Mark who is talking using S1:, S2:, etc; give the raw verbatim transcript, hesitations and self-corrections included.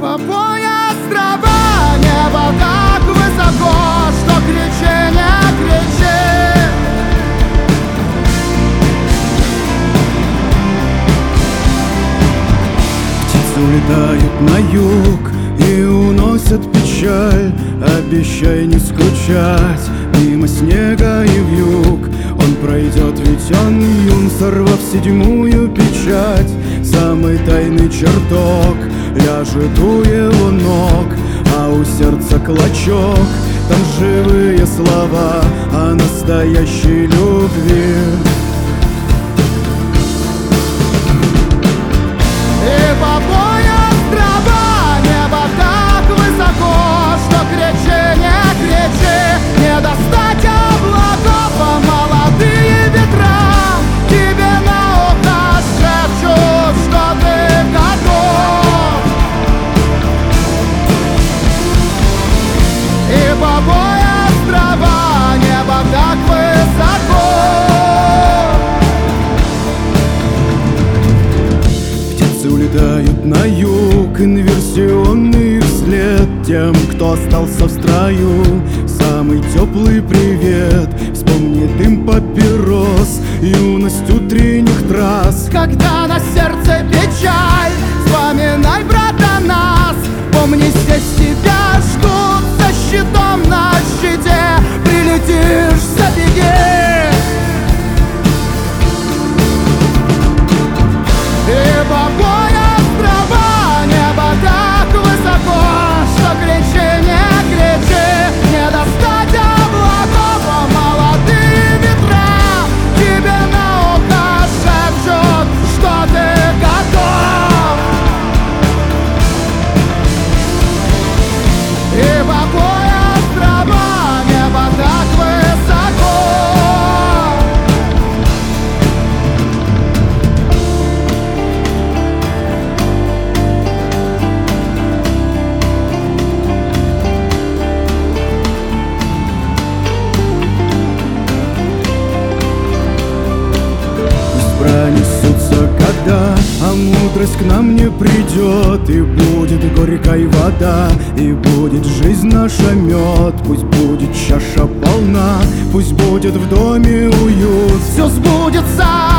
S1: по пояс трава, небо так высоко, что кричи, не кричи.
S2: Птицы улетают на юг и уносят печаль. Обещай не скучать мимо снега и вьюг. Он пройдет, ведь он юн, сорвав седьмую печать. Самый тайный чертог ляжет у его ног, а у сердца клочок. Там живые слова о настоящей любви.
S1: И по пояс трава, небо так высоко, что кричи, не кричи. Не достать облаков, а молодые ветра тебе на ухо шепчут, что ты готов. И по пояс трава, небо так высоко.
S2: Улетают на юг, инверсионный вслед тем, кто остался в строю. Самый теплый привет. Вспомни дым папирос, юность утренних трасс.
S1: Когда на сердце печаль, вспоминай, брат, о нас. Помни, здесь тебя ждут за щитом на щите. Прилетишь, забеги. И по пояс трава, небо так высоко, что кричи, не кричи. Не достать облаков, а молодые ветра тебе на ухо шепчут, что ты готов. И по пояс трава, небо так высоко.
S2: Пронесутся года, а мудрость к нам не придет. И будет горькой вода, и будет жизнь наша мед. Пусть будет чаша полна, пусть будет в доме уют.
S1: Все сбудется.